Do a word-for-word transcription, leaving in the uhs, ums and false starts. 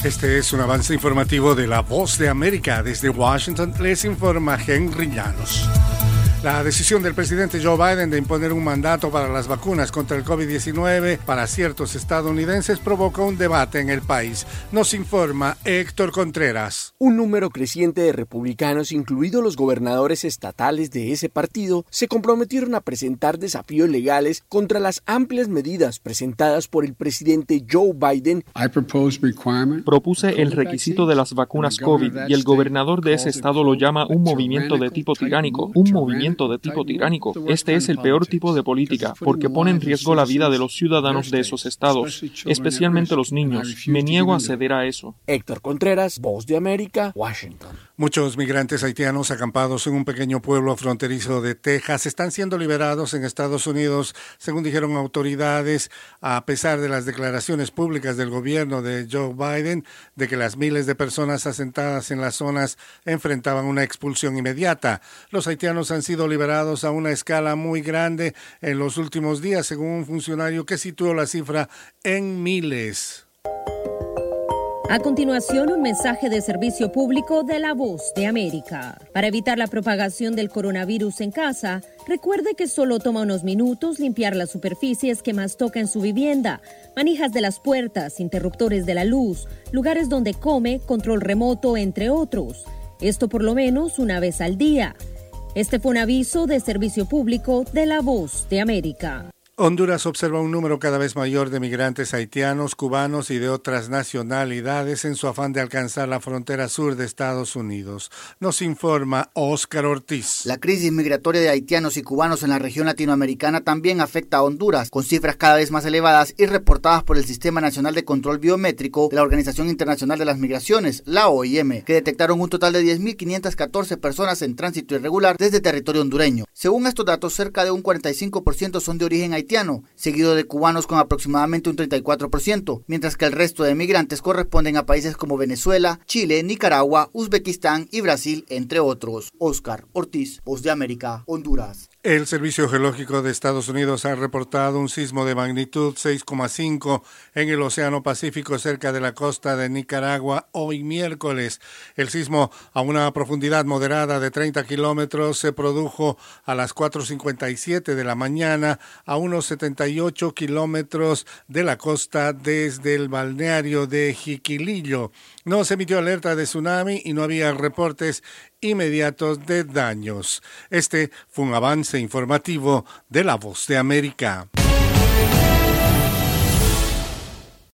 Este es un avance informativo de La Voz de América. Desde Washington les informa Henry Llanos. La decisión del presidente Joe Biden de imponer un mandato para las vacunas contra el COVID diecinueve para ciertos estadounidenses provocó un debate en el país. Nos informa Héctor Contreras. Un número creciente de republicanos, incluidos los gobernadores estatales de ese partido, se comprometieron a presentar desafíos legales contra las amplias medidas presentadas por el presidente Joe Biden. Propuse el requisito de las vacunas COVID y el gobernador de ese estado lo llama un movimiento de tipo tiránico, un movimiento de tipo tiránico. Este es el peor tipo de política, porque pone en riesgo la vida de los ciudadanos de esos estados, especialmente los niños. Me niego a ceder a eso. Héctor Contreras, Voz de América, Washington. Muchos migrantes haitianos acampados en un pequeño pueblo fronterizo de Texas están siendo liberados en Estados Unidos, según dijeron autoridades, a pesar de las declaraciones públicas del gobierno de Joe Biden de que las miles de personas asentadas en las zonas enfrentaban una expulsión inmediata. Los haitianos han sido liberados a una escala muy grande en los últimos días, según un funcionario que situó la cifra en miles. A continuación, un mensaje de servicio público de La Voz de América. Para evitar la propagación del coronavirus en casa, recuerde que solo toma unos minutos limpiar las superficies que más toca en su vivienda, manijas de las puertas, interruptores de la luz, lugares donde come, control remoto, entre otros. Esto por lo menos una vez al día. Este fue un aviso de servicio público de La Voz de América. Honduras observa un número cada vez mayor de migrantes haitianos, cubanos y de otras nacionalidades en su afán de alcanzar la frontera sur de Estados Unidos. Nos informa Óscar Ortiz. La crisis migratoria de haitianos y cubanos en la región latinoamericana también afecta a Honduras, con cifras cada vez más elevadas y reportadas por el Sistema Nacional de Control Biométrico de la Organización Internacional de las Migraciones, la O I M, que detectaron un total de diez mil quinientas catorce personas en tránsito irregular desde territorio hondureño. Según estos datos, cerca de un cuarenta y cinco por ciento son de origen haitiano, haitiano, seguido de cubanos con aproximadamente un treinta y cuatro por ciento, mientras que el resto de migrantes corresponden a países como Venezuela, Chile, Nicaragua, Uzbekistán y Brasil, entre otros. Óscar Ortiz, Voz de América, Honduras. El Servicio Geológico de Estados Unidos ha reportado un sismo de magnitud seis coma cinco en el Océano Pacífico cerca de la costa de Nicaragua hoy miércoles. El sismo, a una profundidad moderada de treinta kilómetros, se produjo a las cuatro cincuenta y siete de la mañana a unos setenta y ocho kilómetros de la costa desde el balneario de Jiquilillo. No se emitió alerta de tsunami y no había reportes inmediatos de daños. Este fue un avance informativo de La Voz de América.